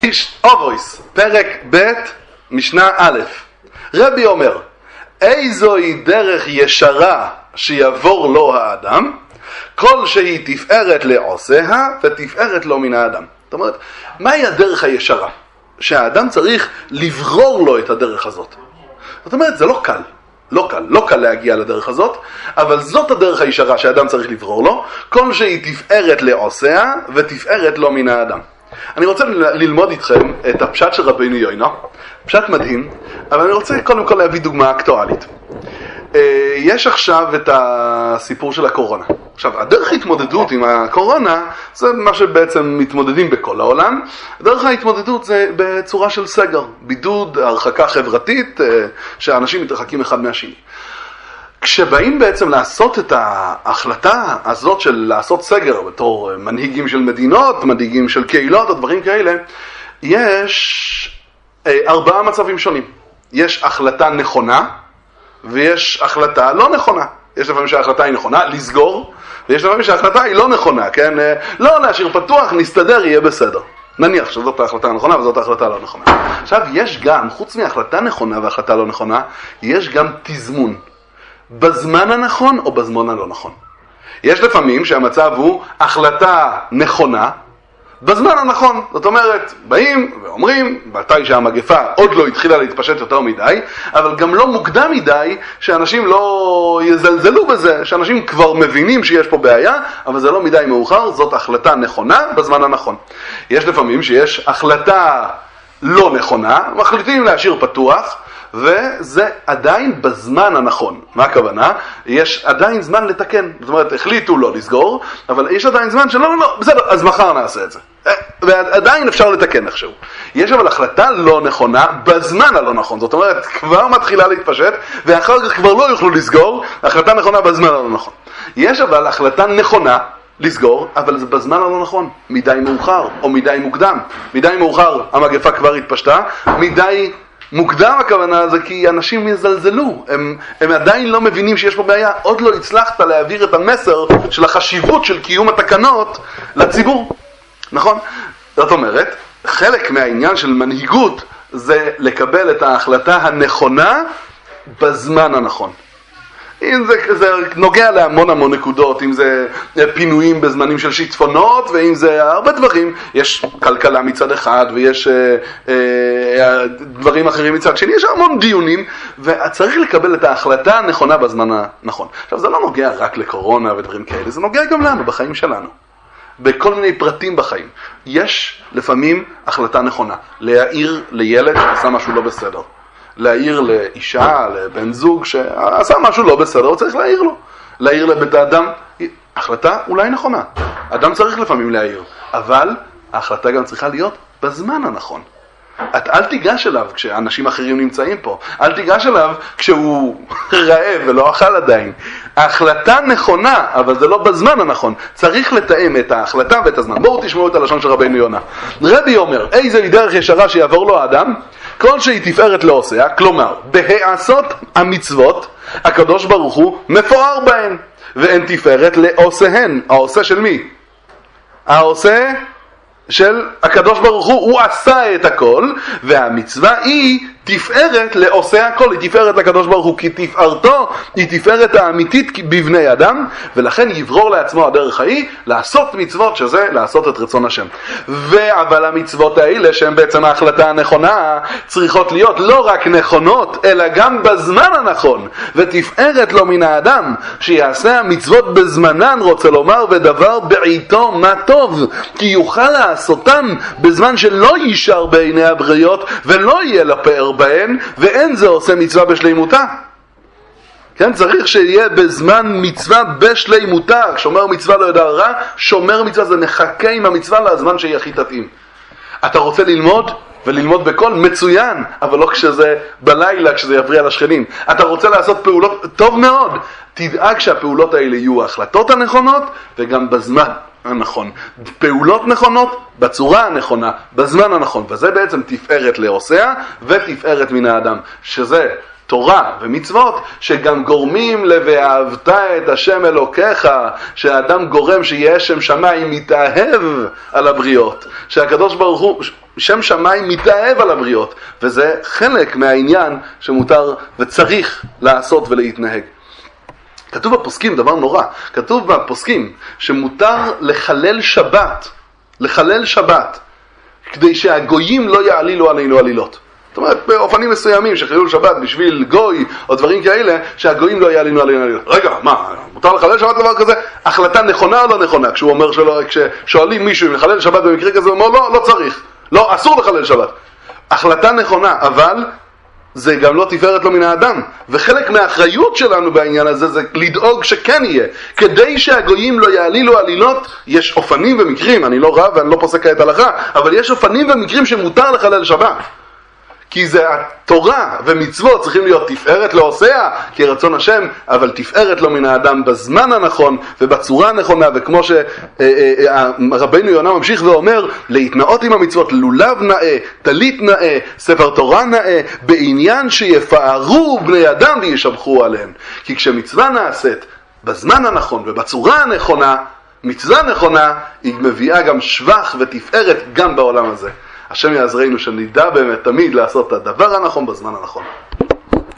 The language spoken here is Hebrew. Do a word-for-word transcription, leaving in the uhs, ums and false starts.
איש אובויס, פרק ב' משנה א'. רבי אומר, איזוהי דרך ישרה שיעבור לו האדם, כל שהיא תפארת לעושיה ותפארת לו מן האדם. זאת אומרת, מהי הדרך הישרה? שהאדם צריך לברור לו את הדרך הזאת. זאת אומרת, זה לא קל. לא קל, לא קל להגיע לדרך הזאת, אבל זאת הדרך הישרה שהאדם צריך לברור לו, כל שהיא תפארת לעושיה ותפארת לו מן האדם. אני רוצה ללמוד איתכם את הפשט של רבינו יוינה, פשט מדהים, אבל אני רוצה קודם כל להביא דוגמה אקטואלית. יש עכשיו את הסיפור של הקורונה. עכשיו, הדרך ההתמודדות עם הקורונה זה מה שבעצם מתמודדים בכל העולם. הדרך ההתמודדות זה בצורה של סגר, בידוד, הרחקה חברתית, שאנשים מתרחקים אחד מהשני. כשבאים בעצם לעשות את ההחלטה הזאת של לעשות סגר בתור מנהיגים של מדינות, מנהיגים של קהילות או דברים כאלה, יש ארבעה מצבים שונים. יש החלטה נכונה ויש החלטה לא נכונה. יש לפעמים שההחלטה היא נכונה, לסגור, ויש לפעמים שההחלטה היא לא נכונה, כן? לא להשאיר פתוח, נסתדר, יהיה בסדר. נניח שזאת ההחלטה הנכונה וזאת ההחלטה לא נכונה. עכשיו, יש גם, חוץ מהחלטה נכונה והחלטה לא נכונה, יש גם תזמון. בזמן הנכון או בזמן הלא נכון. יש לפעמים שהמצב הוא החלטה נכונה בזמן הנכון. זאת אומרת, באים ואומרים, מתי שהמגפה עוד לא התחילה להתפשט יותר מדי, אבל גם לא מוקדם מדי שאנשים לא יזלזלו בזה, שאנשים כבר מבינים שיש פה בעיה, אבל זה לא מדי מאוחר, זאת החלטה נכונה בזמן הנכון. יש לפעמים שיש החלטה לא נכונה, מחליטים להשאיר פתוח, וזה עדיין בזמן הנכון. מה הכוונה? יש עדיין זמן לתקן. זאת אומרת, החליטו לא לסגור, אבל יש עדיין זמן שלא, לא, לא, בסדר, אז מחר נעשה את זה. ועדיין אפשר לתקן איכשהו. יש אבל החלטה לא נכונה בזמן הלא נכון. זאת אומרת, כבר מתחילה להתפשט, ואחר כך כבר לא יוכלו לסגור, החלטה נכונה בזמן הלא נכון. יש אבל החלטה נכונה לסגור, אבל זה בזמן הלא נכון. מדי מאוחר, או מדי מוקדם. מדי מאוחר, המגפה כבר התפשטה, מדי מוקדם הכוונה זה כי אנשים יזלזלו, הם, הם עדיין לא מבינים שיש פה בעיה, עוד לא הצלחת להעביר את המסר של החשיבות של קיום התקנות לציבור, נכון? זאת אומרת, חלק מהעניין של מנהיגות זה לקבל את ההחלטה הנכונה בזמן הנכון. אם זה, זה נוגע להמון המון נקודות, אם זה פינויים בזמנים של שיטפונות, ואם זה הרבה דברים, יש כלכלה מצד אחד, ויש אה, אה, דברים אחרים מצד שני, יש המון דיונים, וצריך לקבל את ההחלטה הנכונה בזמן הנכון. עכשיו, זה לא נוגע רק לקורונה ודברים כאלה, זה נוגע גם לנו, בחיים שלנו. בכל מיני פרטים בחיים. יש לפעמים החלטה נכונה, להעיר לילד שעשה משהו לא בסדר. להעיר לאישה, לבן זוג שעשה משהו לא בסדר, הוא צריך להעיר לו. להעיר לבית האדם, החלטה אולי נכונה. אדם צריך לפעמים להעיר, אבל ההחלטה גם צריכה להיות בזמן הנכון. את אל תיגש אליו כשאנשים אחרים נמצאים פה. אל תיגש אליו כשהוא רעב ולא אכל עדיין. ההחלטה נכונה, אבל זה לא בזמן הנכון. צריך לתאם את ההחלטה ואת הזמן. בואו תשמעו את הלשון של רבינו יונה. רבי אומר, איזה דרך ישרה שיעבור לו האדם? כל שהיא תפארת לעושיה, כלומר, בהעשות המצוות, הקדוש ברוך הוא מפואר בהן, ואין תפארת לעושיהן. העושה של מי? העושה של הקדוש ברוך הוא, הוא עשה את הכל, והמצווה היא תפארת לעושה הכל, היא תפארת לקדוש ברוך הוא, כי תפארתו היא תפארת האמיתית בבני אדם, ולכן יברור לעצמו הדרך ההיא לעשות מצוות, שזה לעשות את רצון השם. אבל המצוות האלה, שהן בעצם ההחלטה הנכונה, צריכות להיות לא רק נכונות, אלא גם בזמן הנכון, ותפארת לו מן האדם, שיעשה המצוות בזמנן, רוצה לומר, ודבר בעיתו מה טוב, כי יוכל לעשותם בזמן שלא יישר בעיני הבריות, ולא יהיה לפאר בהן, ואין זה עושה מצווה בשלימותה. כן, צריך שיהיה בזמן מצווה בשלימותה. כשאומר מצווה לא יודע רע, שומר מצווה זה מחכה עם המצווה לזמן שהיא הכי תתאים. אתה רוצה ללמוד וללמוד בכל מצוין, אבל לא כשזה בלילה, כשזה יפריע לשכנים. אתה רוצה לעשות פעולות, טוב מאוד. תדאג שהפעולות האלה יהיו ההחלטות הנכונות וגם בזמן הנכון. פעולות נכונות בצורה הנכונה, בזמן הנכון. וזה בעצם תפארת לעושיה ותפארת מן האדם, שזה תורה ומצוות שגם גורמים ל"ואהבת את השם אלוקיך", שהאדם גורם שיהיה שם שמיים מתאהב על הבריות, שהקדוש ברוך הוא שם שמיים מתאהב על הבריות, וזה חלק מהעניין שמותר וצריך לעשות ולהתנהג. כתוב בפוסקים דבר נורא, כתוב בפוסקים שמותר לחלל שבת, לחלל שבת, כדי שהגויים לא יעלילו עלינו עלילות. זאת אומרת, באופנים מסוימים שחילול שבת בשביל גוי או דברים כאלה, שהגויים לא יעלינו עלינו עלילות. רגע, מה, מותר לחלל שבת דבר כזה? החלטה נכונה או לא נכונה? כשהוא אומר שלא, כששואלים מישהו אם לחלל שבת במקרה כזה, הוא אומר לא, לא צריך, לא, אסור לחלל שבת. החלטה נכונה, אבל זה גם לא תפארת לו מן האדם, וחלק מהאחריות שלנו בעניין הזה זה לדאוג שכן יהיה, כדי שהגויים לא יעלילו עלילות. יש אופנים ומקרים, אני לא רב ואני לא פוסק כעת הלכה, אבל יש אופנים ומקרים שמותר לחלל שבת, כי זה התורה ומצוות צריכים להיות תפארת לעושיה כרצון השם, אבל תפארת לו מן האדם בזמן הנכון ובצורה הנכונה, וכמו שרבנו יונה ממשיך ואומר, להתנאות עם המצוות, לולב נאה, טלית נאה, ספר תורה נאה, בעניין שיפארו בני אדם וישבחו עליהם. כי כשמצווה נעשית בזמן הנכון ובצורה הנכונה, מצווה נכונה, היא מביאה גם שבח ותפארת גם בעולם הזה. השם יעזרנו שנדע באמת תמיד לעשות את הדבר הנכון בזמן הנכון.